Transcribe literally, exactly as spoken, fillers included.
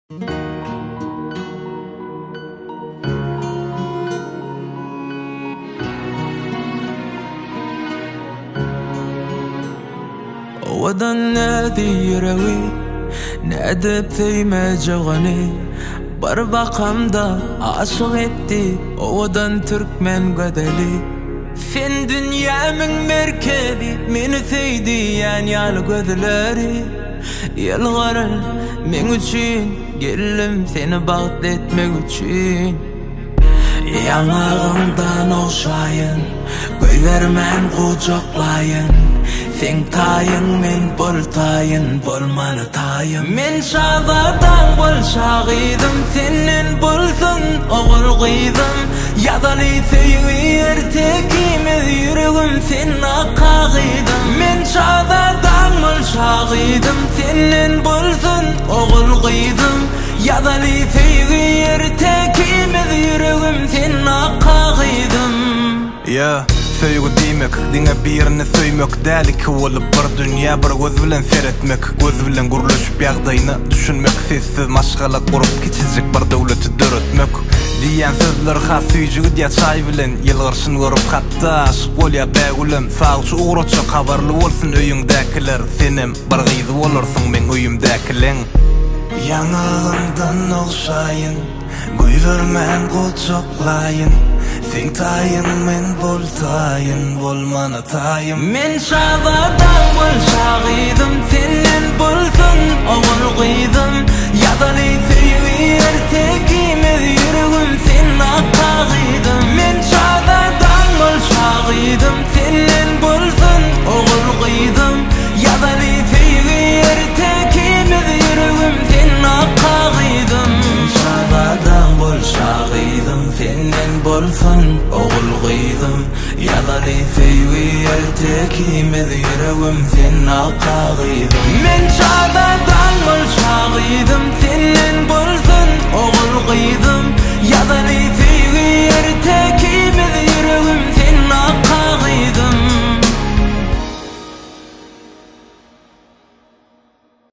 وضع النادي يروي نادب ثيمة جغني بربع قمدة عشغتي وضع تركمن قدلي فين دنيا من مركبي من ثيدي يعني على قدلاري يا الغرل من وجين قلم ثين بغدت مغوشين يا ما غمضة نوشاين قوير من قوجق لاين Think tayen min bol tayen bol man tayen min şazadan bol şagidim senin bulsun oğul gıydım yadali seyir tekimiz yüreğim senin akağıydım min şazadan bol şagidim senin bulsun oğul gıydım yadali seyir tekimiz yüreğim senin akağıydım yeah. Söy dimek, dinge birini söymek dälik bolup bir dünýä bir göz bilen seretmek, göz bilen guruluşyp ýagdaýyny düşünmek, sessiz maşgala gurup kiçijik bir döwleti döretmek diýen sözler has süýjügi diýe çaý bilen ýylgyrşyny görüp hatda aşyk bolýa bägulem sagçy ugrutça habarly bolsun öýüňdäkiler senem bir gyzy bolarsyň men öýümdäkileň ýanagymdan okşaýyn güýbermän goçoklaýyn Think tayin men bol tayin bol man tayin min şazadan bol şagidim senin bulsun oğul gıydım yadali seyir tekimiz yüreğim senin akağıydım min şazadan bol şagidim senin bulsun oğul gıydım yadali seyir tekimiz yüreğim senin akağıydım min şazadan bol şagidim senin bulsun oğul gıydım yadali seyir tekimiz yüreğim senin akağıydım min şazadan